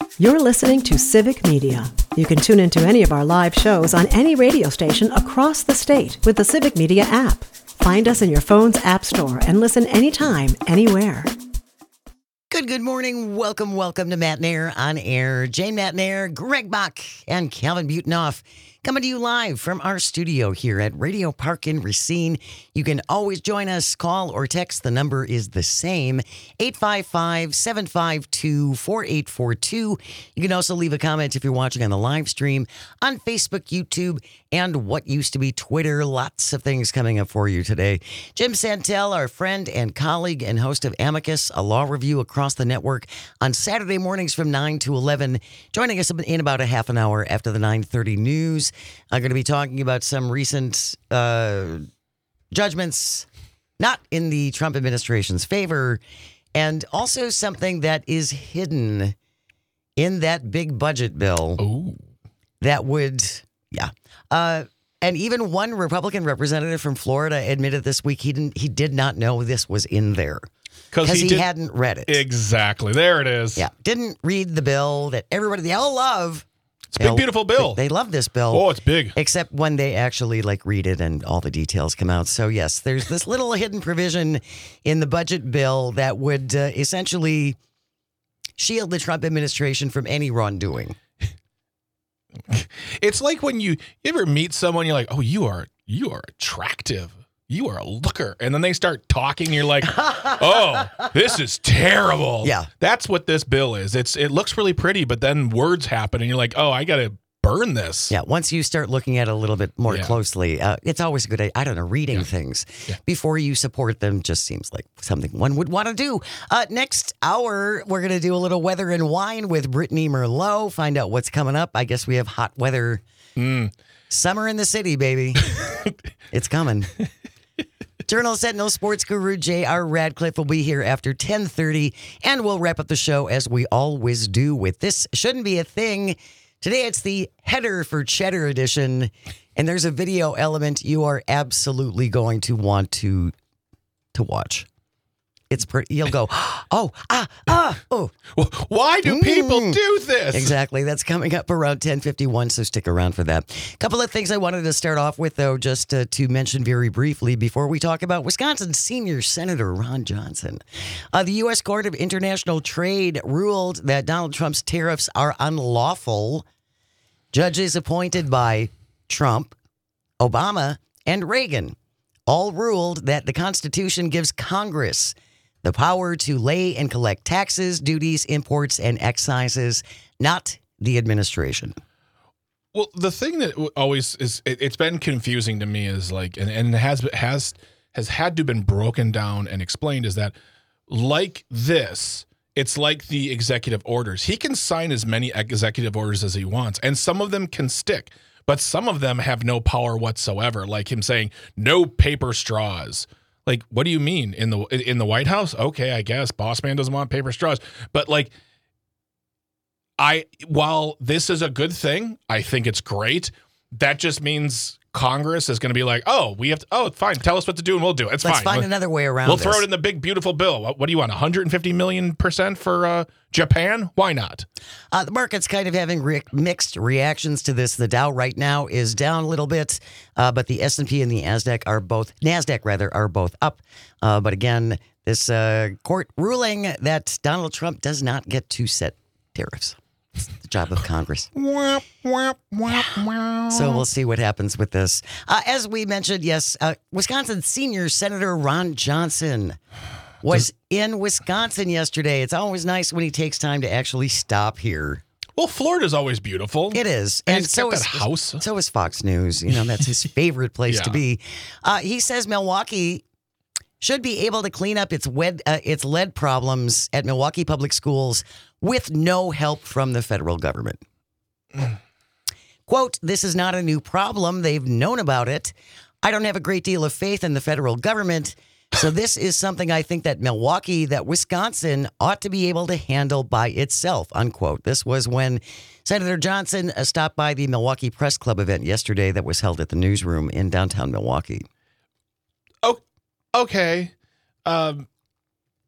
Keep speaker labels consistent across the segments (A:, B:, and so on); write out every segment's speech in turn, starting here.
A: You're listening to Civic Media. You can tune into any of our live shows on any radio station across the state with the Civic Media app. Find us in your phone's app store and listen anytime, anywhere.
B: Good morning. Welcome to Matt Nair on Air. Jane Matt Nair, Greg Bach, and Calvin Butenoff coming to you live from our studio here at Radio Park in Racine. You can always join us, call or text. The number is the same, 855-752-4842. You can also leave a comment if you're watching on the live stream on Facebook, YouTube, and what used to be Twitter. Lots of things coming up for you today. Jim Santel, our friend and colleague and host of Amicus, a law review across the network on Saturday mornings from 9 to 11, joining us in about a half an hour after the 9:30 news. I'm going to be talking about some recent judgments not in the Trump administration's favor, and also something that is hidden in that big budget bill.
C: Ooh.
B: That would, and even one Republican representative from Florida admitted this week he did not know this was in there because he hadn't read it.
C: Exactly. There it is.
B: Yeah. Didn't read the bill that they all love.
C: It's a big, beautiful bill.
B: They love this bill.
C: Oh, it's big.
B: Except when they actually read it and all the details come out. So yes, there's this little hidden provision in the budget bill that would essentially shield the Trump administration from any wrongdoing.
C: It's like when you ever meet someone, you're like, oh, you are attractive. You are a looker. And then they start talking, and you're like, oh, this is terrible.
B: Yeah.
C: That's what this bill is. It looks really pretty, but then words happen, and you're like, oh, I got to burn this.
B: Yeah, once you start looking at it a little bit more closely, it's always a good idea. I don't know, reading things before you support them just seems like something one would want to do. Next hour, we're going to do a little weather and wine with Brittany Merlot, find out what's coming up. I guess we have hot weather. Summer in the city, baby. It's coming. Journal Sentinel sports guru J.R. Radcliffe will be here after 10:30, and we'll wrap up the show as we always do with This Shouldn't Be a Thing. Today it's the Header for Cheddar edition, and there's a video element you are absolutely going to want to watch. It's pretty. You'll go, oh.
C: Why do people do this?
B: Exactly. That's coming up around 10:51, so stick around for that. A couple of things I wanted to start off with, though, just to mention very briefly before we talk about Wisconsin Senior Senator Ron Johnson. The U.S. Court of International Trade ruled that Donald Trump's tariffs are unlawful. Judges appointed by Trump, Obama, and Reagan all ruled that the Constitution gives Congress the power to lay and collect taxes, duties, imports, and excises, not the administration.
C: Well, the thing that always is, it's been confusing to me is and has had to been broken down and explained is that like this, it's like the executive orders. He can sign as many executive orders as he wants, and some of them can stick, but some of them have no power whatsoever, like him saying no paper straws. Like, what do you mean in the White House? Okay, I guess boss man doesn't want paper straws. But while this is a good thing, I think it's great. That just means Congress is going to be like, fine. Tell us what to do and we'll do it. It's fine.
B: Let's find another way around
C: We'll throw it in the big, beautiful bill. What do you want, 150 million% for Japan? Why not?
B: The market's kind of having mixed reactions to this. The Dow right now is down a little bit, but the S&P and the NASDAQ are both up. But again, this court ruling that Donald Trump does not get to set tariffs. It's the job of Congress. So we'll see what happens with this. As we mentioned, Wisconsin Senior Senator Ron Johnson was in Wisconsin yesterday. It's always nice when he takes time to actually stop here.
C: Well, Florida's always beautiful.
B: It is.
C: And so is house.
B: So is Fox News. That's his favorite place to be. He says Milwaukee should be able to clean up its lead problems at Milwaukee Public Schools with no help from the federal government. Quote, this is not a new problem. They've known about it. I don't have a great deal of faith in the federal government. So this is something I think that Wisconsin ought to be able to handle by itself, unquote. This was when Senator Johnson stopped by the Milwaukee Press Club event yesterday that was held at the newsroom in downtown Milwaukee.
C: Oh, okay.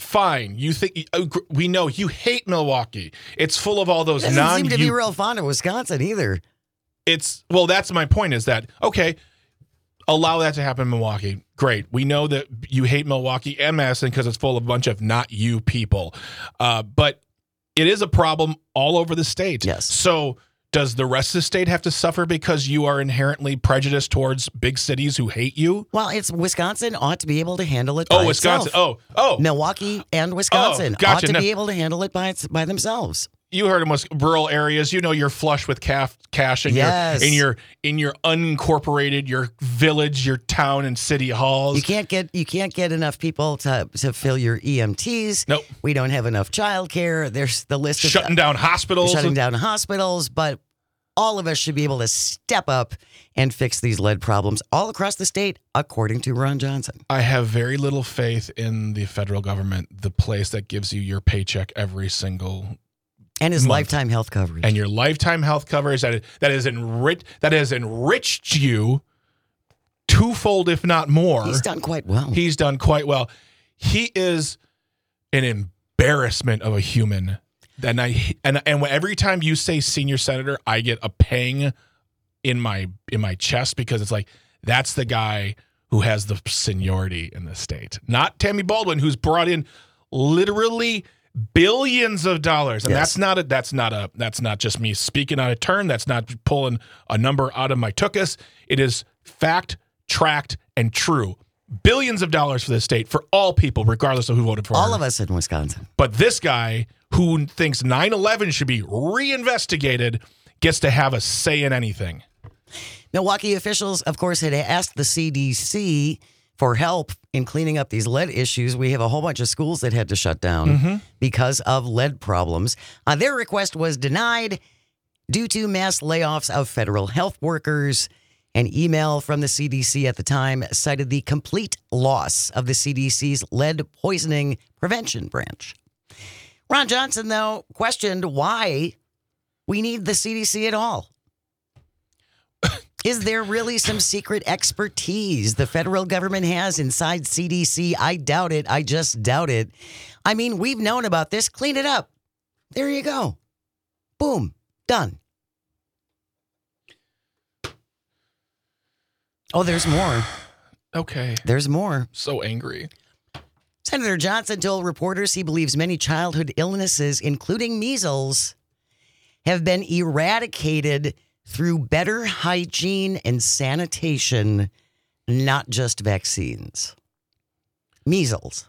C: fine. You think we know you hate Milwaukee. It's full of all those
B: doesn't seem to be real fond of Wisconsin either.
C: Well, that's my point is that, okay, allow that to happen in Milwaukee. Great. We know that you hate Milwaukee and Madison because it's full of a bunch of not you people. But it is a problem all over the state.
B: Yes.
C: So does the rest of the state have to suffer because you are inherently prejudiced towards big cities who hate you?
B: Well, Wisconsin ought to be able to handle it
C: by Wisconsin.
B: itself.
C: Oh.
B: Milwaukee and Wisconsin ought to be able to handle it by themselves.
C: You heard in rural areas, you're flush with cash in your unincorporated, your village, your town and city halls.
B: You can't get enough people to fill your EMTs.
C: Nope.
B: We don't have enough childcare. There's the list of
C: shutting down hospitals,
B: but all of us should be able to step up and fix these lead problems all across the state, according to Ron Johnson.
C: I have very little faith in the federal government, the place that gives you your paycheck every single
B: and his
C: month.
B: Lifetime health coverage.
C: And your lifetime health coverage that has enriched you twofold, if not more.
B: He's done quite well.
C: He is an embarrassment of a human. And every time you say senior senator, I get a pang in my chest because it's like, that's the guy who has the seniority in the state. Not Tammy Baldwin, who's brought in literally billions of dollars. And
B: yes.
C: that's not just me speaking out of turn. That's not pulling a number out of my tuchus. It is fact, tracked, and true. Billions of dollars for the state, for all people, regardless of who voted for
B: all
C: her.
B: of us in Wisconsin.
C: But this guy who thinks 9/11 should be reinvestigated gets to have a say in anything.
B: Milwaukee officials, of course, had asked the CDC for help in cleaning up these lead issues. We have a whole bunch of schools that had to shut down because of lead problems. Their request was denied due to mass layoffs of federal health workers. An email from the CDC at the time cited the complete loss of the CDC's lead poisoning prevention branch. Ron Johnson, though, questioned why we need the CDC at all. Is there really some secret expertise the federal government has inside CDC? I doubt it. I just doubt it. I mean, we've known about this. Clean it up. There you go. Boom. Done. Oh, there's more.
C: Okay.
B: There's more.
C: So angry.
B: Senator Johnson told reporters he believes many childhood illnesses, including measles, have been eradicated through better hygiene and sanitation, not just vaccines. Measles.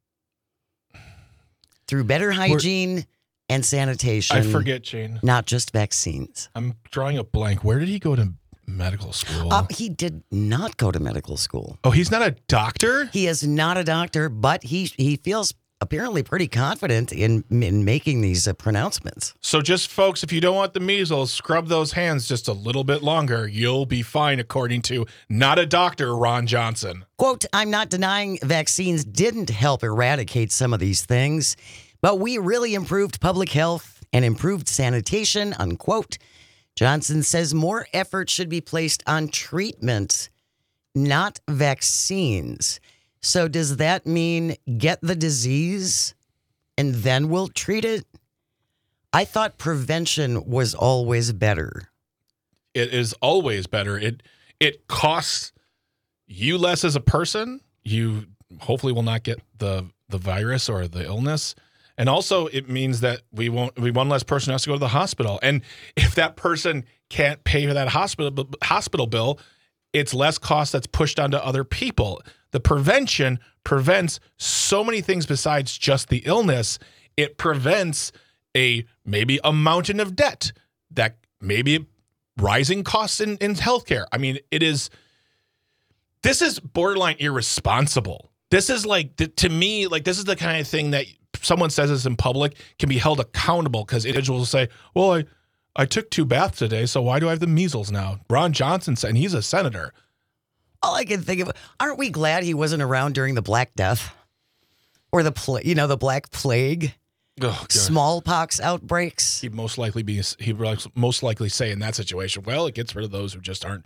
B: Through better hygiene and sanitation.
C: I forget, Jane.
B: Not just vaccines.
C: I'm drawing a blank. Where did he go to medical school?
B: He did not go to medical school.
C: Oh, he's not a doctor?
B: He is not a doctor, but he feels apparently pretty confident in making these pronouncements.
C: So just, folks, if you don't want the measles, scrub those hands just a little bit longer. You'll be fine, according to not a doctor, Ron Johnson.
B: Quote, I'm not denying vaccines didn't help eradicate some of these things, but we really improved public health and improved sanitation, unquote. Johnson says more effort should be placed on treatment, not vaccines. So does that mean get the disease and then we'll treat it? I thought prevention was always better.
C: It is always better. It costs you less as a person. You hopefully will not get the virus or the illness. And also it means that one less person has to go to the hospital. And if that person can't pay for that hospital bill, it's less cost that's pushed onto other people. The prevention prevents so many things besides just the illness. It prevents maybe a mountain of debt, that maybe rising costs in healthcare. I mean, this is borderline irresponsible. This is to me, this is the kind of thing that someone says this in public can be held accountable, because individuals will say, well, I took 2 baths today, so why do I have the measles now? Ron Johnson said, and he's a senator.
B: All I can think of, aren't we glad he wasn't around during the Black Death or the Black Plague, smallpox outbreaks?
C: He'd most likely say in that situation, well, it gets rid of those who just aren't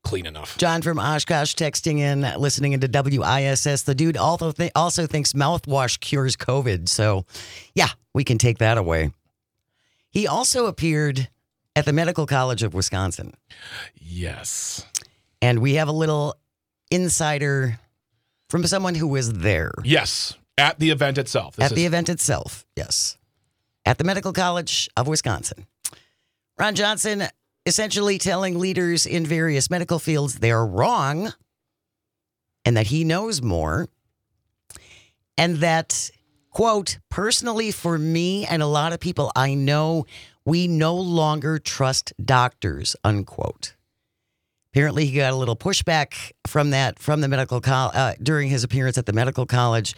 C: clean enough.
B: John from Oshkosh texting in, listening into WISS. The dude also thinks mouthwash cures COVID. So, yeah, we can take that away. He also appeared at the Medical College of Wisconsin.
C: Yes.
B: And we have a little insider from someone who was there.
C: Yes, at the event itself.
B: The event itself, yes. At the Medical College of Wisconsin. Ron Johnson essentially telling leaders in various medical fields they're wrong and that he knows more. And that, quote, personally for me and a lot of people I know, we no longer trust doctors, unquote. Apparently, he got a little pushback from the medical college during his appearance at the medical college.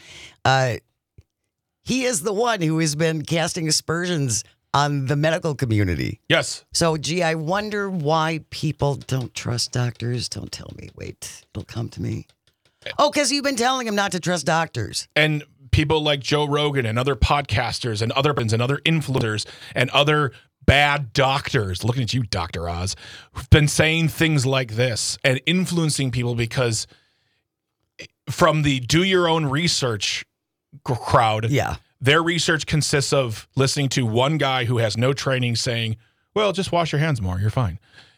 B: He is the one who has been casting aspersions on the medical community.
C: Yes.
B: So, gee, I wonder why people don't trust doctors. Don't tell me. Wait, it'll come to me. Oh, because you've been telling them not to trust doctors.
C: And people like Joe Rogan and other podcasters and other influencers and other bad doctors, looking at you, Dr. Oz, who've been saying things like this and influencing people because from the do your own research crowd,
B: yeah,
C: their research consists of listening to one guy who has no training saying, well, just wash your hands more, you're fine.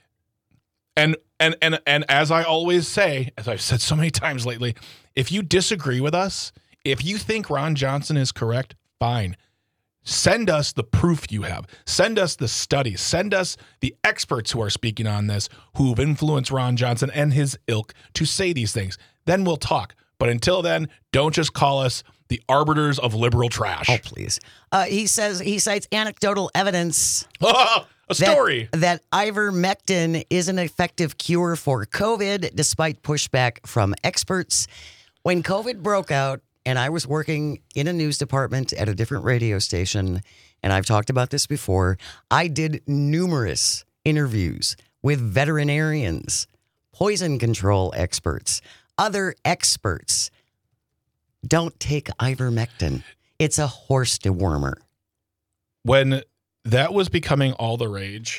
C: And as I always say, as I've said so many times lately, if you disagree with us, if you think Ron Johnson is correct, fine. Send us the proof you have. Send us the studies. Send us the experts who are speaking on this, who've influenced Ron Johnson and his ilk to say these things. Then we'll talk. But until then, don't just call us the arbiters of liberal trash.
B: Oh, please. He cites anecdotal evidence.
C: A story.
B: That ivermectin is an effective cure for COVID, despite pushback from experts. When COVID broke out, and I was working in a news department at a different radio station, and I've talked about this before, I did numerous interviews with veterinarians, poison control experts, other experts. Don't take ivermectin. It's a horse dewormer.
C: When that was becoming all the rage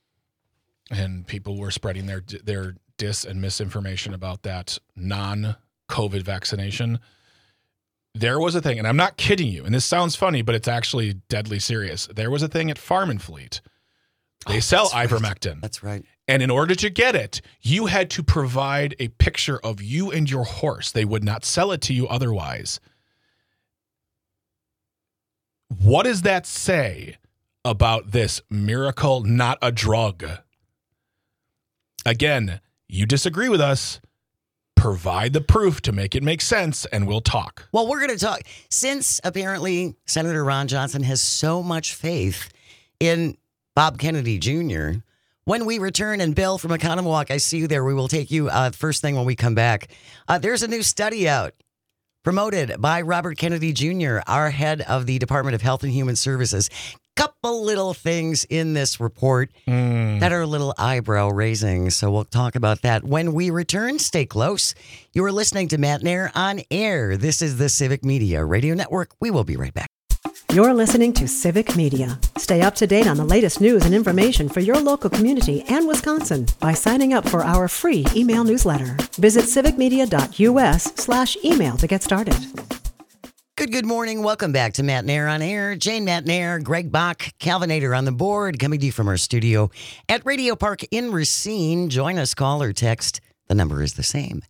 C: and people were spreading their dis and misinformation about that non-COVID vaccination, there was a thing, and I'm not kidding you, and this sounds funny, but it's actually deadly serious. There was a thing at Farm and Fleet. They sell ivermectin.
B: Right. That's right.
C: And in order to get it, you had to provide a picture of you and your horse. They would not sell it to you otherwise. What does that say about this miracle, not a drug? Again, you disagree with us. Provide the proof to make it make sense, and we'll talk.
B: Well, we're going to talk. Since apparently Senator Ron Johnson has so much faith in Bob Kennedy Jr., when we return, and Bill from Economwalk, I see you there. We will take you first thing when we come back. There's a new study out promoted by Robert Kennedy Jr., our head of the Department of Health and Human Services. Couple little things in this report that are a little eyebrow raising. So we'll talk about that when we return. Stay close. You are listening to Matt Nair on Air. This is the Civic Media Radio Network. We will be right back.
A: You're listening to Civic Media. Stay up to date on the latest news and information for your local community and Wisconsin by signing up for our free email newsletter. Visit civicmedia.us/email to get started.
B: Good morning. Welcome back to Matt Nair on Air. Jane Matt Nair, Greg Bach, Calvinator on the board, coming to you from our studio at Radio Park in Racine. Join us, call or text. The number is the same,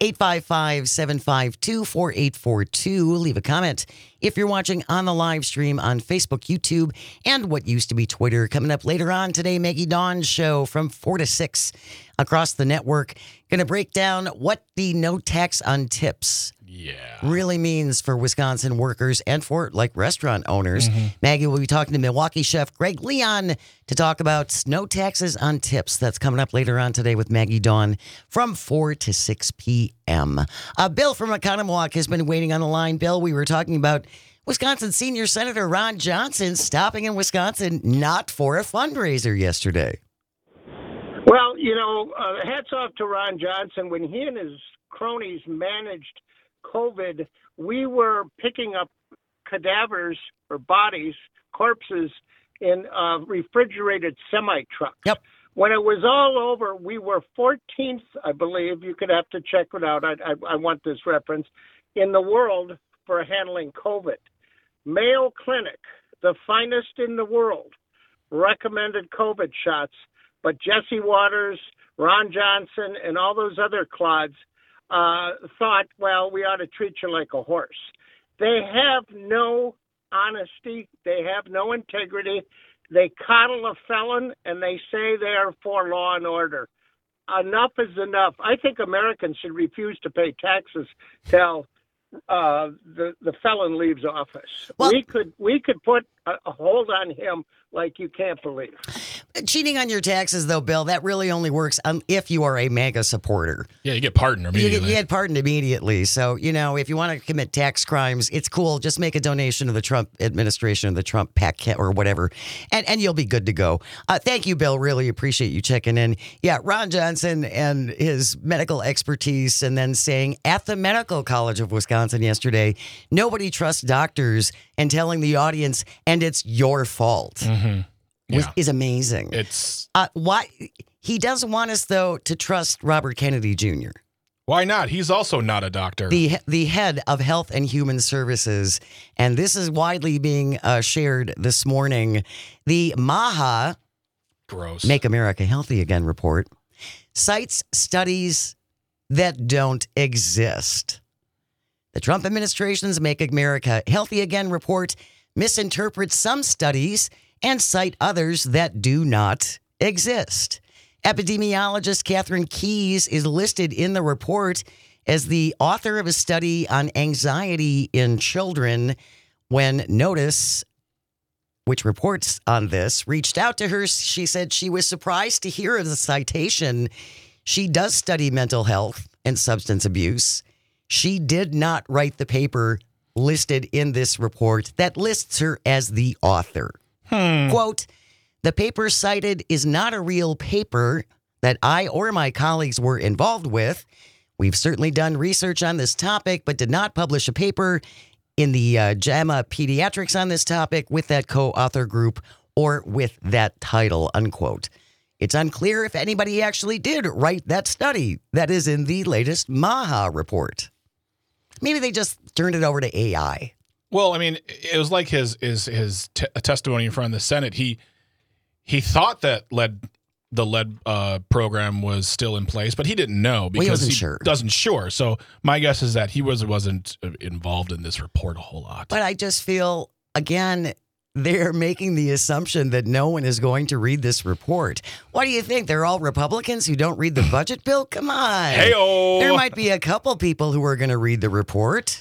B: 855-752-4842. Leave a comment if you're watching on the live stream on Facebook, YouTube, and what used to be Twitter. Coming up later on today, Maggie Dawn's show from 4 to 6 across the network. Going to break down what the no tax on tips really means for Wisconsin workers and for restaurant owners. Maggie will be talking to Milwaukee chef Greg Leon to talk about no taxes on tips. That's coming up later on today with Maggie Dawn from 4 to 6 p.m. Bill from Economwalk has been waiting on the line. Bill, we were talking about Wisconsin Senior Senator Ron Johnson stopping in Wisconsin not for a fundraiser yesterday.
D: Well, hats off to Ron Johnson. When he and his cronies managed COVID, we were picking up cadavers or bodies, corpses in refrigerated semi-trucks.
B: Yep.
D: When it was all over, we were 14th, I believe. You could have to check it out. I want this reference in the world for handling COVID. Mayo Clinic, the finest in the world, recommended COVID shots, but Jesse Waters, Ron Johnson, and all those other clods thought, well, we ought to treat you like a horse. They have no honesty. They have no integrity. They coddle a felon, and they say they are for law and order. Enough is enough. I think Americans should refuse to pay taxes till the felon leaves office. Well, we could put a hold on him like you can't believe.
B: Cheating on your taxes, though, Bill, that really only works if you are a MAGA supporter.
C: Yeah, you get pardoned immediately.
B: You get pardoned immediately. So, if you want to commit tax crimes, it's cool. Just make a donation to the Trump administration or the Trump PAC or whatever, and you'll be good to go. Thank you, Bill. Really appreciate you checking in. Yeah, Ron Johnson and his medical expertise, and then saying at the Medical College of Wisconsin yesterday, nobody trusts doctors, and telling the audience, and it's your fault.
C: Mm-hmm. Yeah.
B: Is amazing.
C: It's
B: why he doesn't want us, though, to trust Robert Kennedy Jr.
C: Why not? He's also not a doctor.
B: The head of Health and Human Services, and this is widely being shared this morning. The MAHA,
C: gross,
B: Make America Healthy Again report, cites studies that don't exist. The Trump administration's Make America Healthy Again report misinterprets some studies and cite others that do not exist. Epidemiologist Catherine Keyes is listed in the report as the author of a study on anxiety in children when Notice, which reports on this, reached out to her. She said she was surprised to hear of the citation. She does study mental health and substance abuse. She did not write the paper listed in this report that lists her as the author. Quote, the paper cited is not a real paper that I or my colleagues were involved with. We've certainly done research on this topic, but did not publish a paper in the JAMA Pediatrics on this topic with that co-author group or with that title, unquote. It's unclear if anybody actually did write that study that is in the latest MAHA report. Maybe they just turned it over to AI.
C: Well, I mean, it was like his testimony in front of the Senate. He thought that the lead program was still in place, but he didn't know because he wasn't sure. So my guess is that he wasn't involved in this report a whole lot.
B: But I just feel, again, they're making the assumption that no one is going to read this report. What do you think? They're all Republicans who don't read the budget bill? Come on.
C: Hey-o.
B: There might be a couple people who are going to read the report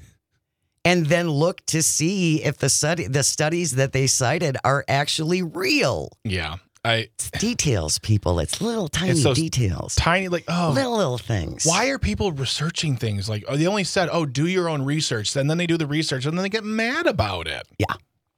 B: and then look to see if the studies that they cited are actually real.
C: Yeah.
B: It's details, people. It's little tiny details.
C: Tiny,
B: little things.
C: Why are people researching things? Like, they only said, do your own research. And then they do the research and then they get mad about it.
B: Yeah.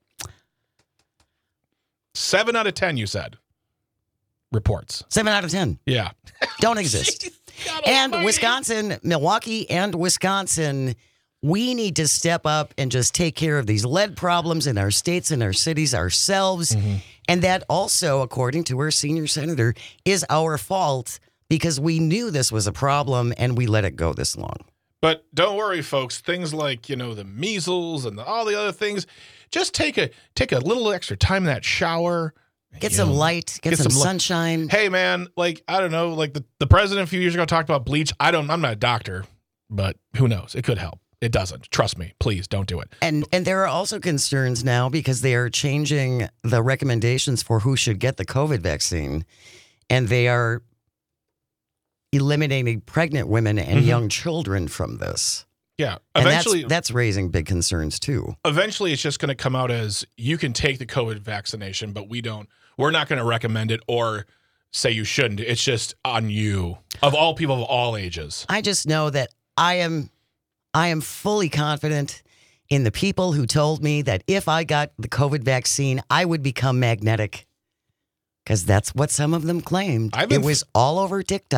C: 7 out of 10, you said. Reports.
B: 7 out of 10.
C: Yeah.
B: Don't exist. And Wisconsin, Milwaukee and Wisconsin, we need to step up and just take care of these lead problems in our states and our cities ourselves. Mm-hmm. And that also, according to our senior senator, is our fault because we knew this was a problem and we let it go this long.
C: But don't worry, folks. Things like, the measles and all the other things, just take a little extra time in that shower.
B: Get some light, get some sunshine.
C: Hey, man, I don't know, the president a few years ago talked about bleach. I'm not a doctor, but who knows? It could help. It doesn't. Trust me. Please don't do it.
B: And there are also concerns now because they are changing the recommendations for who should get the COVID vaccine. And they are eliminating pregnant women and young children from this.
C: Yeah.
B: Eventually, that's raising big concerns, too.
C: Eventually, it's just going to come out as you can take the COVID vaccination, but we're not going to recommend it or say you shouldn't. It's just on you, of all people of all ages.
B: I just know that I am fully confident in the people who told me that if I got the COVID vaccine, I would become magnetic. Because that's what some of them claimed. It was all over TikTok.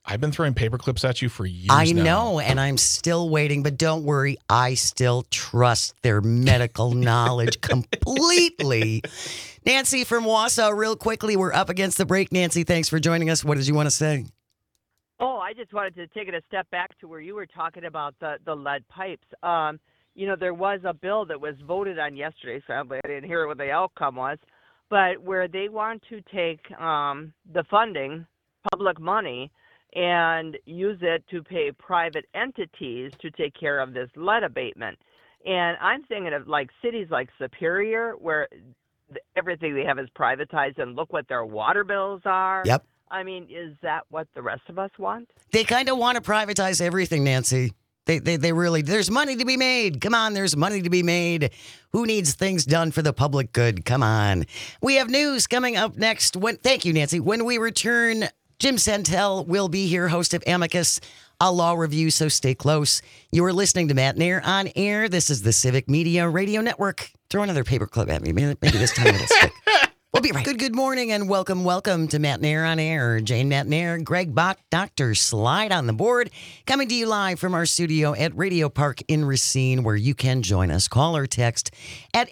C: I've been throwing paper clips at you for years
B: I
C: now.
B: know, and I'm still waiting, but don't worry. I still trust their medical knowledge completely. Nancy from Wausau, real quickly, we're up against the break. Nancy, thanks for joining us. What did you want to say?
E: Oh, I just wanted to take it a step back to where you were talking about the lead pipes. There was a bill that was voted on yesterday. Sadly, I didn't hear what the outcome was, but where they want to take the funding, public money, and use it to pay private entities to take care of this lead abatement. And I'm thinking of like cities like Superior, where everything they have is privatized, and look what their water bills are.
B: Yep.
E: I mean, is that what the rest of us want?
B: They kind of want to privatize everything, Nancy. They really, there's money to be made. Come on, there's money to be made. Who needs things done for the public good? Come on. We have news coming up next. Thank you, Nancy. When we return, Jim Santel will be here, host of Amicus, a law review, so stay close. You are listening to Matt Nair on Air. This is the Civic Media Radio Network. Throw another paperclip at me. Maybe this time it'll stick. We'll be right. Good morning and welcome to Matt Nair on Air. Jane Matt Nair, Greg Bach, Dr. Slide on the board. Coming to you live from our studio at Radio Park in Racine, where you can join us. Call or text at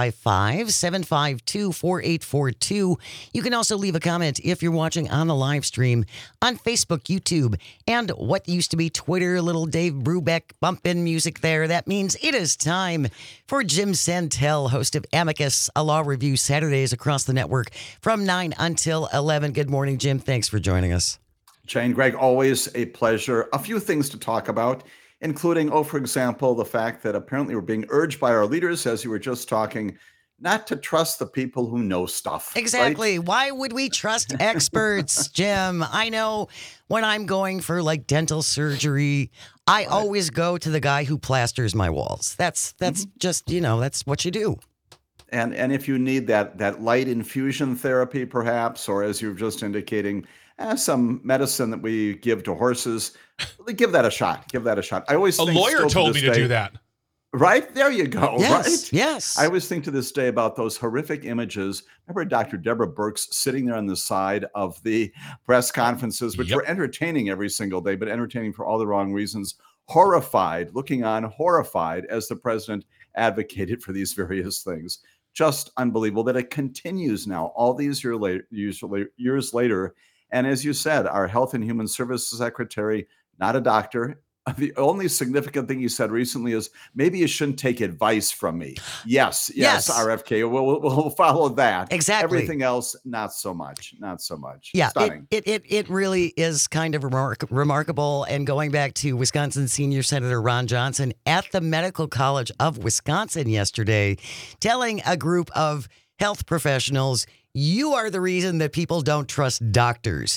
B: 855-752-4842. You can also leave a comment if you're watching on the live stream on Facebook, YouTube, and what used to be Twitter. Little Dave Brubeck bumping music there. That means it is time for Jim Santel, host of Amicus, a law review Saturdays across the network from 9 until 11. Good morning, Jim. Thanks for joining us.
F: Jane, Greg, always a pleasure. A few things to talk about, including, for example, the fact that apparently we're being urged by our leaders, as you were just talking, not to trust the people who know stuff.
B: Exactly.
F: Right?
B: Why would we trust experts, Jim? I know when I'm going for like dental surgery, I always go to the guy who plasters my walls. That's just, that's what you do.
F: And if you need that light infusion therapy, perhaps, or as you were just indicating, some medicine that we give to horses, give that a shot. Give that a shot. I always think
C: a lawyer told me to do that.
F: Right? There you go.
B: Yes,
F: right?
B: Yes.
F: I always think to this day about those horrific images. Remember Dr. Deborah Birx sitting there on the side of the press conferences, which were entertaining every single day, but entertaining for all the wrong reasons. Looking on horrified as the president advocated for these various things. Just unbelievable that it continues now, all these years later. And as you said, our Health and Human Services Secretary, not a doctor. The only significant thing he said recently is maybe you shouldn't take advice from me. Yes, RFK, we'll follow that.
B: Exactly.
F: Everything else, not so much.
B: Yeah,
F: Stunning.
B: It really is kind of remarkable. And going back to Wisconsin Senior Senator Ron Johnson at the Medical College of Wisconsin yesterday, telling a group of health professionals, you are the reason that people don't trust doctors.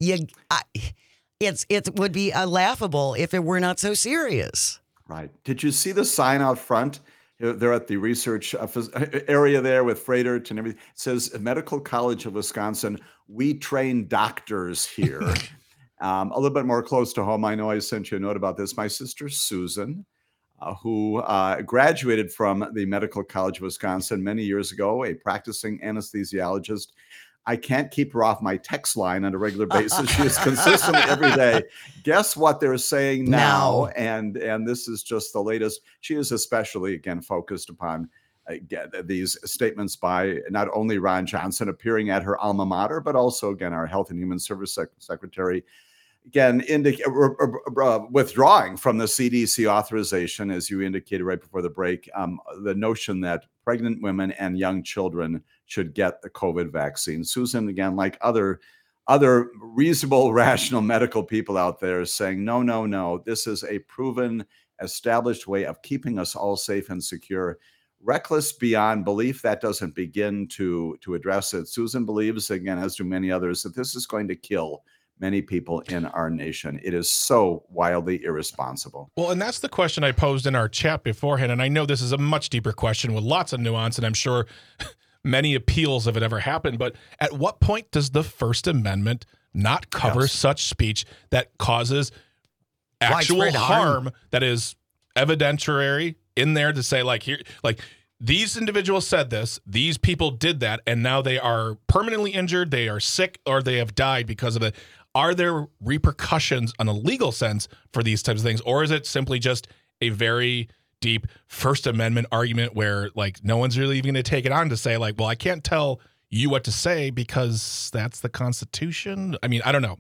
B: It would be laughable if it were not so serious.
F: Right. Did you see the sign out front? They're at the research area there with Fredert and everything. It says Medical College of Wisconsin, we train doctors here. A little bit more close to home, I know I sent you a note about this. My sister Susan, who graduated from the Medical College of Wisconsin many years ago, a practicing anesthesiologist. I can't keep her off my text line on a regular basis. She is consistently every day. Guess what they're saying now? And this is just the latest. She is especially, again, focused upon these statements by not only Ron Johnson appearing at her alma mater, but also, again, our Health and Human Service Secretary, again, withdrawing from the CDC authorization, as you indicated right before the break, the notion that pregnant women and young children should get the COVID vaccine. Susan, again, like other reasonable, rational medical people out there, is saying, no, this is a proven, established way of keeping us all safe and secure. Reckless beyond belief, that doesn't begin to address it. Susan believes, again, as do many others, that this is going to kill many people in our nation. It is so wildly irresponsible.
C: Well, and that's the question I posed in our chat beforehand. And I know this is a much deeper question with lots of nuance, and I'm sure many appeals if it ever happened. But at what point does the First Amendment not cover such speech that causes actual harm that is evidentiary in there to say, like, here, like, these individuals said this, these people did that, and now they are permanently injured, they are sick, or they have died because of it. are there repercussions on a legal sense for these types of things? Or is it simply just a very deep First Amendment argument where like no one's really even going to take it on to say like, well, I can't tell you what to say because that's the Constitution? I mean, I don't know.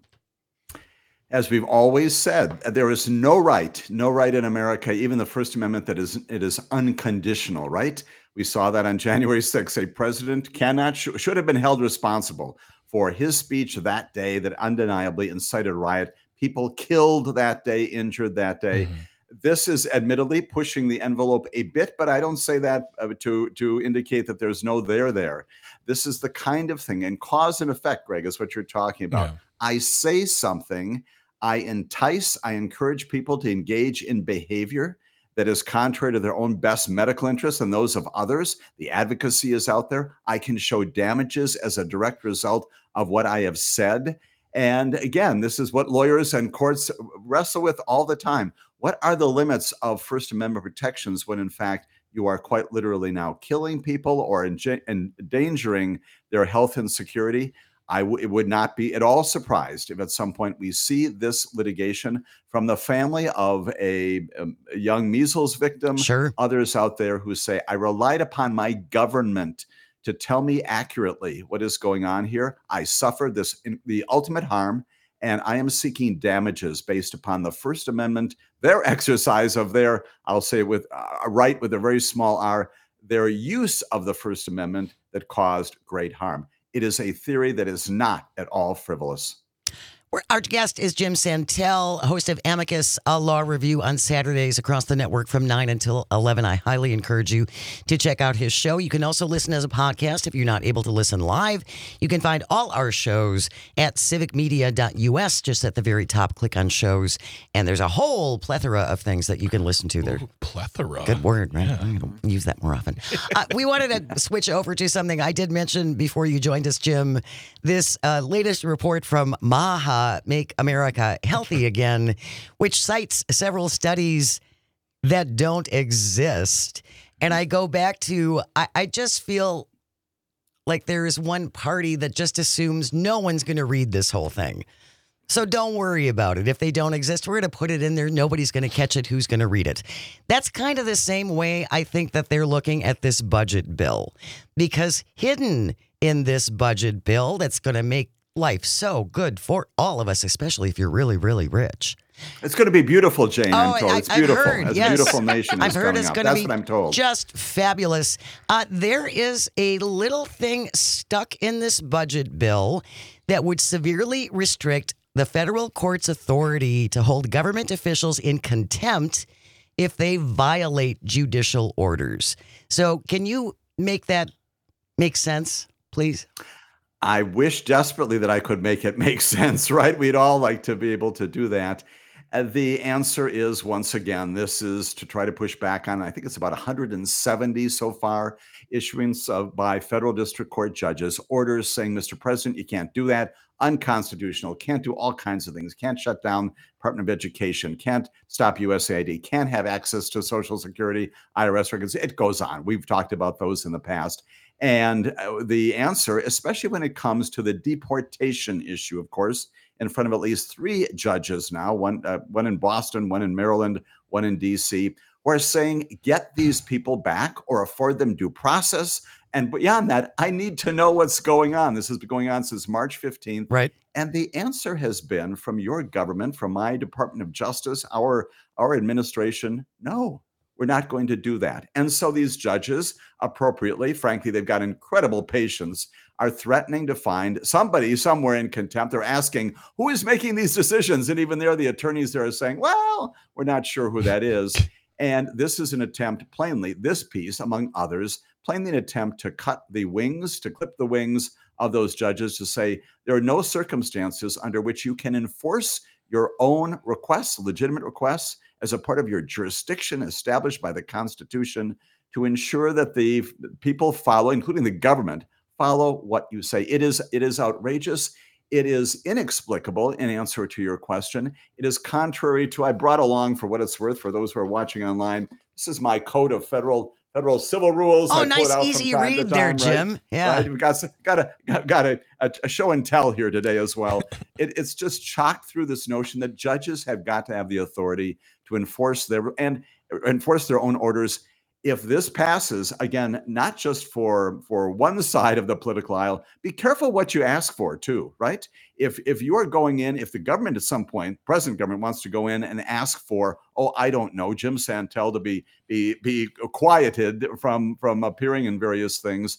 F: As we've always said, there is no right in America, even the First Amendment, it is unconditional, right? We saw that on January 6th. A president should have been held responsible for his speech that day that undeniably incited riot. People killed that day, injured that day. This is admittedly pushing the envelope a bit, but I don't say that to indicate that there's no there. This is the kind of thing, and cause and effect, Greg, is what you're talking about. Yeah. I say something, I encourage people to engage in behavior that is contrary to their own best medical interests and those of others. The advocacy is out there. I can show damages as a direct result of what I have said. And again, this is what lawyers and courts wrestle with all the time. What are the limits of First Amendment protections when, in fact, you are quite literally now killing people or endangering their health and security? It would not be at all surprised if at some point we see this litigation from the family of a young measles victim.
B: Sure.
F: Others out there who say, I relied upon my government to tell me accurately what is going on here. I suffered the ultimate harm, and I am seeking damages based upon the First Amendment, their exercise of their, I'll say with a right with a very small r, their use of the First Amendment that caused great harm. It is a theory that is not at all frivolous.
B: Our guest is Jim Santel, host of Amicus, a law review on Saturdays across the network from 9 until 11. I highly encourage you to check out his show. You can also listen as a podcast if you're not able to listen live. You can find all our shows at civicmedia.us, just at the very top. Click on shows, and there's a whole plethora of things that you can listen to there.
C: Ooh, plethora.
B: Good word, right?
C: Yeah.
B: I'm going to use that more often. We wanted to switch over to something I did mention before you joined us, Jim. This latest report from MAHA, Make America Healthy Again, which cites several studies that don't exist. And I go back to, I just feel like there is one party that just assumes no one's going to read this whole thing. So don't worry about it. If they don't exist, we're going to put it in there. Nobody's going to catch it. Who's going to read it? That's kind of the same way I think that they're looking at this budget bill, because hidden in this budget bill that's going to make life so good for all of us, especially if you're really, really rich.
F: It's going to be beautiful, Jane. I'm told. It's beautiful.
B: Heard,
F: As
B: yes.
F: a beautiful nation
B: I've
F: is
B: heard
F: coming
B: it's
F: up.
B: going to
F: That's
B: be
F: what I'm told.
B: Just fabulous. There is a little thing stuck in this budget bill that would severely restrict the federal court's authority to hold government officials in contempt if they violate judicial orders. So can you make that make sense, please?
F: I wish desperately that I could make it make sense, right? We'd all like to be able to do that. The answer is, once again, this is to try to push back on, I think it's about 170 so far, issuance by federal district court judges, orders saying, Mr. President, you can't do that, unconstitutional, can't do all kinds of things, can't shut down Department of Education, can't stop USAID, can't have access to Social Security, IRS records. It goes on. We've talked about those in the past. And the answer, especially when it comes to the deportation issue, of course, in front of at least 3 judges now, one in Boston, one in Maryland, one in D.C., who are saying, get these people back or afford them due process. And beyond that, I need to know what's going on. This has been going on since March 15th.
B: Right.
F: And the answer has been from your government, from my Department of Justice, our administration, no. We're not going to do that. And so these judges, appropriately, frankly, they've got incredible patience, are threatening to find somebody somewhere in contempt. They're asking, who is making these decisions? And even there, the attorneys there are saying, well, we're not sure who that is. And this is an attempt, plainly, this piece, among others, plainly an attempt to clip the wings of those judges, to say there are no circumstances under which you can enforce your own requests, legitimate requests, as a part of your jurisdiction established by the Constitution, to ensure that the people follow, including the government, follow what you say. It is outrageous. It is inexplicable, in answer to your question. It is contrary to, I brought along, for what it's worth, for those who are watching online, this is my code of federal federal civil rules.
B: Oh,
F: I
B: nice,
F: out
B: easy
F: from time
B: read
F: to
B: there,
F: time,
B: Jim.
F: Right?
B: Yeah.
F: Right? We've got a show and tell here today as well. It's just chocked through this notion that judges have got to have the authority to enforce their own orders. If this passes, again, not just for one side of the political aisle, be careful what you ask for too, right? If you are going in, if the government at some point, present government wants to go in and ask for, I don't know, Jim Santel to be quieted from appearing in various things,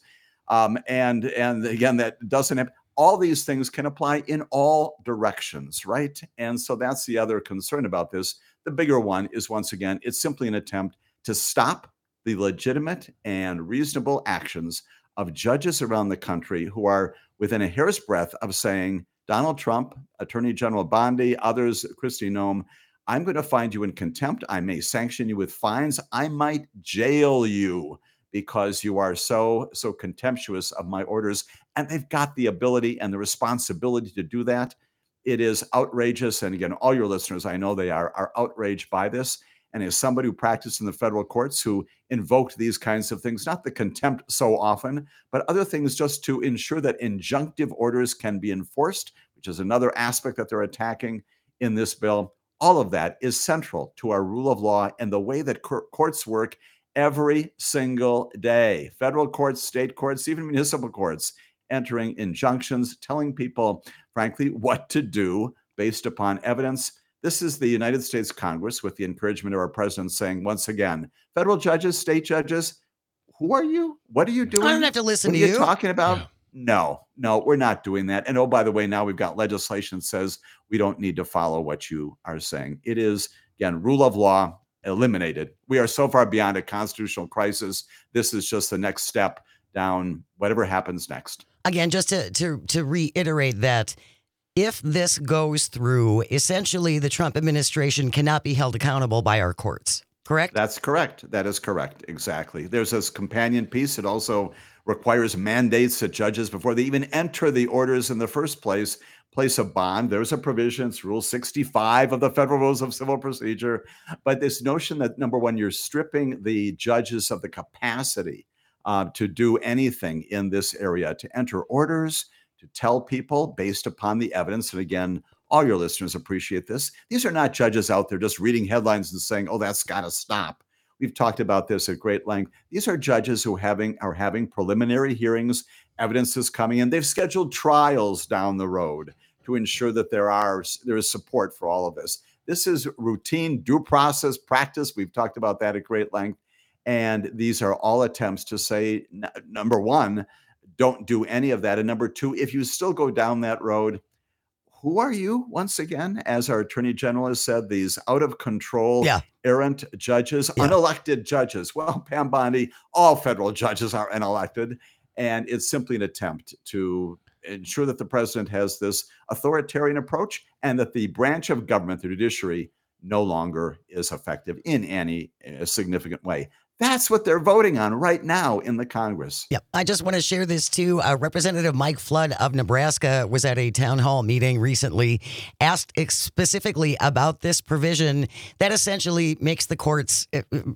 F: and again, that doesn't have, all these things can apply in all directions, right? And so that's the other concern about this. The bigger one is, once again, it's simply an attempt to stop the legitimate and reasonable actions of judges around the country who are within a hair's breadth of saying, Donald Trump, Attorney General Bondi, others, Kristi Noem, I'm going to find you in contempt. I may sanction you with fines. I might jail you because you are so contemptuous of my orders. And they've got the ability and the responsibility to do that. It is outrageous. And again, all your listeners, I know they are outraged by this. And as somebody who practiced in the federal courts, who invoked these kinds of things, not the contempt so often, but other things just to ensure that injunctive orders can be enforced, which is another aspect that they're attacking in this bill. All of that is central to our rule of law and the way that courts work every single day. Federal courts, state courts, even municipal courts, entering injunctions, telling people, frankly, what to do based upon evidence. This is the United States Congress, with the encouragement of our president, saying, once again, federal judges, state judges, who are you? What are you doing?
B: I don't have to listen to
F: you.
B: you.
F: Talking about? Yeah. No, we're not doing that. And by the way, now we've got legislation that says we don't need to follow what you are saying. It is, again, rule of law eliminated. We are so far beyond a constitutional crisis. This is just the next step down whatever happens next.
B: Again, just to reiterate that, if this goes through, essentially the Trump administration cannot be held accountable by our courts, correct?
F: That's correct. That is correct. Exactly. There's this companion piece. It also requires mandates that judges, before they even enter the orders in the first place a bond. There's a provision, it's Rule 65 of the Federal Rules of Civil Procedure. But this notion that, number one, you're stripping the judges of the capacity to do anything in this area, to enter orders, to tell people based upon the evidence. And again, all your listeners appreciate this. These are not judges out there just reading headlines and saying, that's got to stop. We've talked about this at great length. These are judges who are having preliminary hearings. Evidence is coming in. They've scheduled trials down the road to ensure that there is support for all of this. This is routine due process practice. We've talked about that at great length. And these are all attempts to say, number one, don't do any of that. And number two, if you still go down that road, who are you? Once again, as our Attorney General has said, these out of control, errant judges, unelected judges. Well, Pam Bondi, all federal judges are unelected. And it's simply an attempt to ensure that the president has this authoritarian approach and that the branch of government, the judiciary, no longer is effective in any significant way. That's what they're voting on right now in the Congress.
B: Yep. I just want to share this too. Representative Mike Flood of Nebraska was at a town hall meeting recently, asked specifically about this provision that essentially makes the courts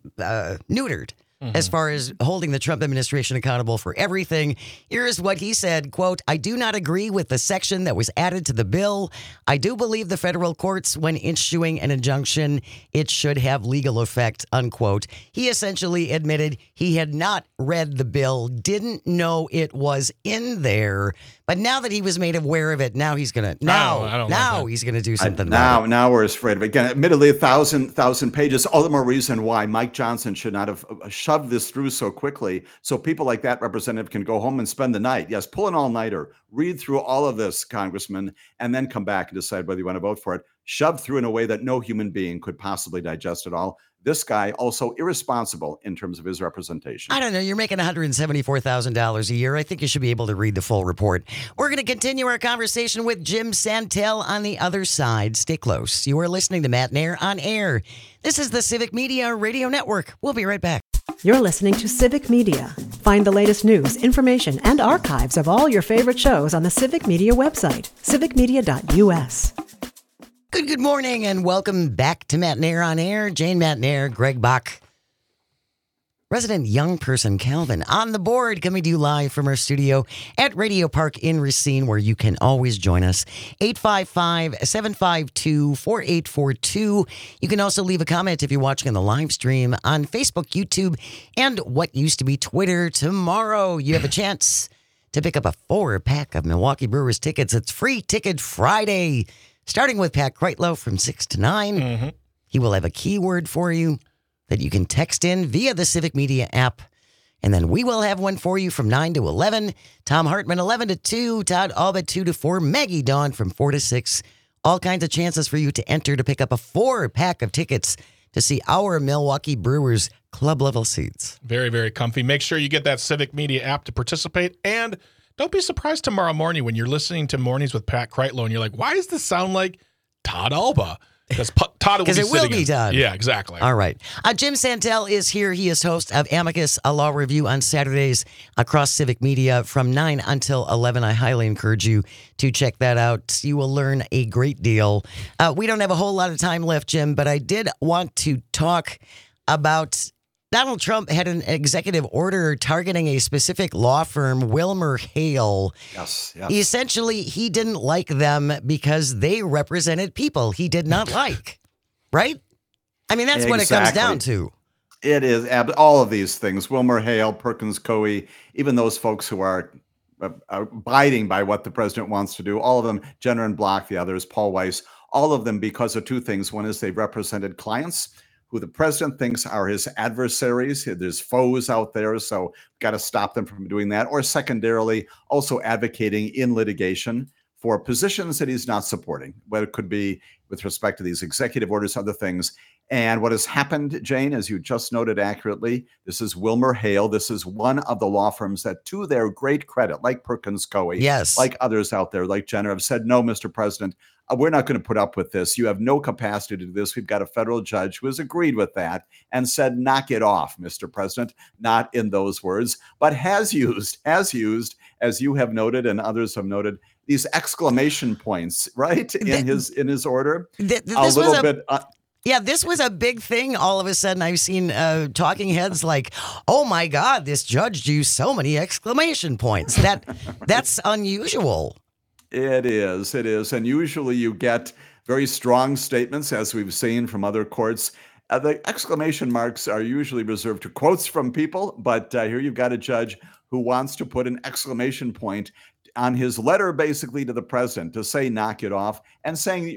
B: neutered. As far as holding the Trump administration accountable for everything. Here's what he said, quote, I do not agree with the section that was added to the bill. I do believe the federal courts, when issuing an injunction, it should have legal effect, unquote. He essentially admitted he had not read the bill, didn't know it was in there. But now that he was made aware of it, now he's going to he's going to do something about it.
F: Now we're afraid of it. Again, admittedly, 1,000 pages. All the more reason why Mike Johnson should not have shoved this through so quickly. So people like that representative can go home and spend the night. Yes, pull an all-nighter, read through all of this, Congressman, and then come back and decide whether you want to vote for it. Shoved through in a way that no human being could possibly digest it all. This guy also irresponsible in terms of his representation.
B: I don't know. You're making $174,000 a year. I think you should be able to read the full report. We're going to continue our conversation with Jim Santel on the other side. Stay close. You are listening to Matt Nair on Air. This is the Civic Media Radio Network. We'll be right back.
A: You're listening to Civic Media. Find the latest news, information, and archives of all your favorite shows on the Civic Media website, civicmedia.us.
B: Good morning, and welcome back to Matt Nair on Air. Jane Matt Nair, Greg Bach. resident young person Calvin on the board, coming to you live from our studio at Radio Park in Racine, where you can always join us. 855-752-4842. You can also leave a comment if you're watching on the live stream on Facebook, YouTube, and what used to be Twitter. Tomorrow, you have a chance to pick up a 4-pack of Milwaukee Brewers tickets. It's Free Ticket Friday, starting with Pat Kreitlow from 6 to 9.
C: Mm-hmm.
B: He will have a keyword for you that you can text in via the Civic Media app. And then we will have one for you from 9 to 11. Tom Hartman, 11 to 2. Todd Albert, 2 to 4. Maggie Dawn from 4 to 6. All kinds of chances for you to enter to pick up a 4-pack of tickets to see our Milwaukee Brewers club-level seats.
C: Very, very comfy. Make sure you get that Civic Media app to participate. And don't be surprised tomorrow morning when you're listening to Mornings with Pat Kreitlow and you're like, why does this sound like Todd Alba? Because Todd will be
B: Todd.
C: Yeah, exactly.
B: All right. Jim Santel is here. He is host of Amicus, a law review on Saturdays across Civic Media from 9 until 11. I highly encourage you to check that out. You will learn a great deal. We don't have a whole lot of time left, Jim, but I did want to talk about Donald Trump had an executive order targeting a specific law firm, Wilmer Hale.
F: Yes.
B: Essentially, he didn't like them because they represented people he did not like. Right? I mean, that's what it comes down to.
F: It is all of these things. Wilmer Hale, Perkins Coie, even those folks who are abiding by what the president wants to do, all of them, Jenner and Block, the others, Paul Weiss, all of them because of two things. One is they've represented clients who the president thinks are his adversaries. There's foes out there, so we've got to stop them from doing that. Or secondarily, also advocating in litigation for positions that he's not supporting, whether it could be with respect to these executive orders, other things. And what has happened, Jane, as you just noted accurately, this is Wilmer Hale. This is one of the law firms that, to their great credit, like Perkins Coie,
B: yes,
F: like others out there, like Jenner, have said, no, Mr. President, we're not going to put up with this. You have no capacity to do this. We've got a federal judge who has agreed with that and said, knock it off, Mr. President. Not in those words, but has used, as you have noted and others have noted, these exclamation points, right, in his order.
B: This was a big thing. All of a sudden, I've seen talking heads like, "Oh my God, this judge used so many exclamation points." That's unusual.
F: It is, and usually you get very strong statements, as we've seen from other courts. The exclamation marks are usually reserved to quotes from people, but here you've got a judge who wants to put an exclamation point on his letter, basically, to the president to say, knock it off, and saying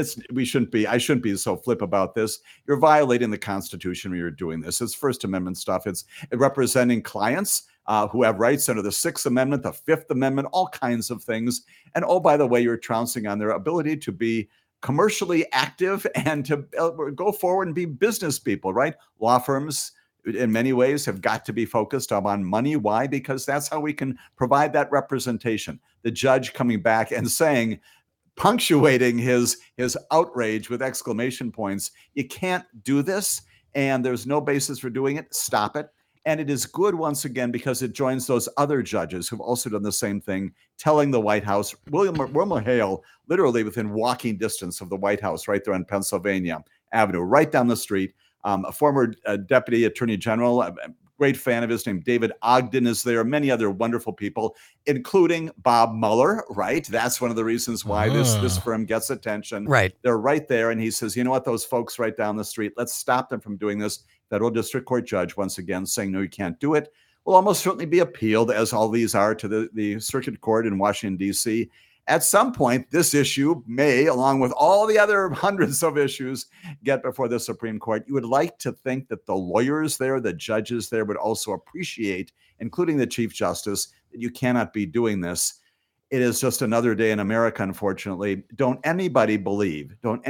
F: I shouldn't be so flip about this. You're violating the Constitution when you're doing this. It's First Amendment stuff. It's representing clients who have rights under the Sixth Amendment, the Fifth Amendment, all kinds of things. And oh, by the way, you're trouncing on their ability to be commercially active and to go forward and be business people, right? Law firms, in many ways, have got to be focused on money. Why? Because that's how we can provide that representation. The judge coming back and saying, punctuating his outrage with exclamation points, you can't do this, and there's no basis for doing it. Stop it. And it is good, once again, because it joins those other judges who've also done the same thing, telling the White House, Wilmer Hale, literally within walking distance of the White House, right there on Pennsylvania Avenue, right down the street. A former Deputy Attorney General, a great fan of his, named David Ogden, is there. Many other wonderful people, including Bob Mueller, right? That's one of the reasons why this firm gets attention.
B: Right.
F: They're right there. And he says, you know what, those folks right down the street, let's stop them from doing this. Federal District Court judge, once again, saying, no, you can't do it, will almost certainly be appealed, as all these are, to the Circuit Court in Washington, D.C. At some point, this issue may, along with all the other hundreds of issues, get before the Supreme Court. You would like to think that the lawyers there, the judges there, would also appreciate, including the Chief Justice, that you cannot be doing this. It is just another day in America, unfortunately. Don't anybody believe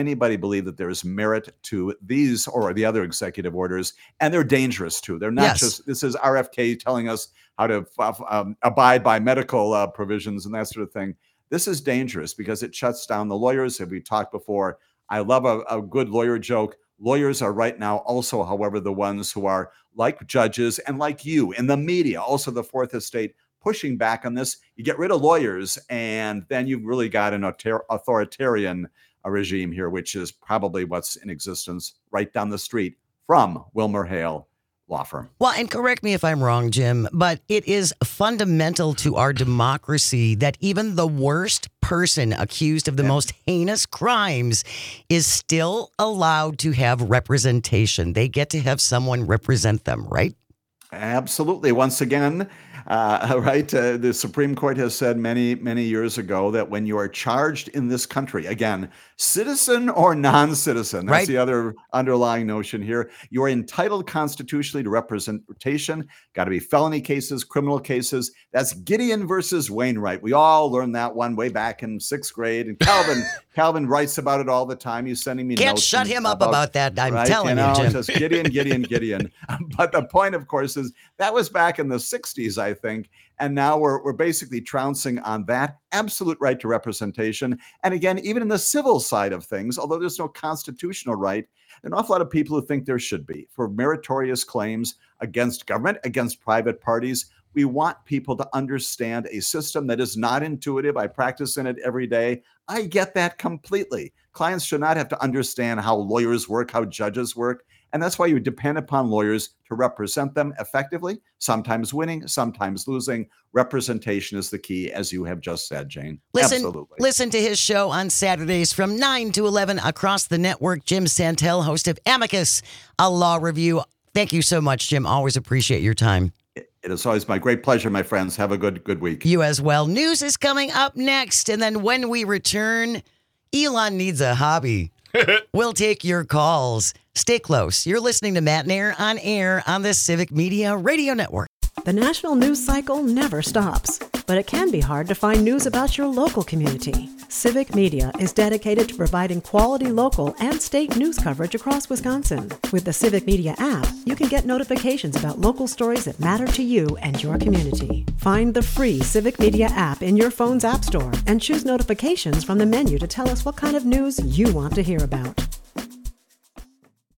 F: that there is merit to these or the other executive orders, and they're dangerous too. They're not just, this is RFK telling us how to abide by medical provisions and that sort of thing. This is dangerous because it shuts down the lawyers. As we talked before, I love a good lawyer joke. Lawyers are right now also, however, the ones who are like judges and like you in the media, also the Fourth Estate, pushing back on this. You get rid of lawyers, and then you've really got an authoritarian regime here, which is probably what's in existence right down the street from Wilmer Hale law firm.
B: Well, and correct me if I'm wrong, Jim, but it is fundamental to our democracy that even the worst person accused of the most heinous crimes is still allowed to have representation. They get to have someone represent them, right?
F: Absolutely. Once again, the Supreme Court has said many, many years ago that when you are charged in this country, again, citizen or non-citizen, that's the other underlying notion here, you are entitled constitutionally to representation. Got to be felony cases, criminal cases. That's Gideon versus Wainwright. We all learned that one way back in 6th grade. And Calvin writes about it all the time. He's sending me
B: Can't
F: notes.
B: Shut him up about that. I'm telling you, Jim.
F: Just Gideon. But the point, of course, is that was back in the 60s, I think. And now we're basically trouncing on that absolute right to representation. And again, even in the civil side of things, although there's no constitutional right, there are an awful lot of people who think there should be for meritorious claims against government, against private parties. We want people to understand a system that is not intuitive. I practice in it every day. I get that completely. Clients should not have to understand how lawyers work, how judges work. And that's why you depend upon lawyers to represent them effectively, sometimes winning, sometimes losing. Representation is the key, as you have just said, Jane. Absolutely.
B: Listen to his show on Saturdays from 9 to 11 across the network. Jim Santel, host of Amicus, a law review. Thank you so much, Jim. Always appreciate your time.
F: It is always my great pleasure, my friends. Have a good week.
B: You as well. News is coming up next. And then when we return, Elon needs a hobby. We'll take your calls. Stay close. You're listening to Matt and Air on the Civic Media Radio Network.
A: The national news cycle never stops, but it can be hard to find news about your local community. Civic Media is dedicated to providing quality local and state news coverage across Wisconsin. With the Civic Media app, you can get notifications about local stories that matter to you and your community. Find the free Civic Media app in your phone's app store and choose notifications from the menu to tell us what kind of news you want to hear about.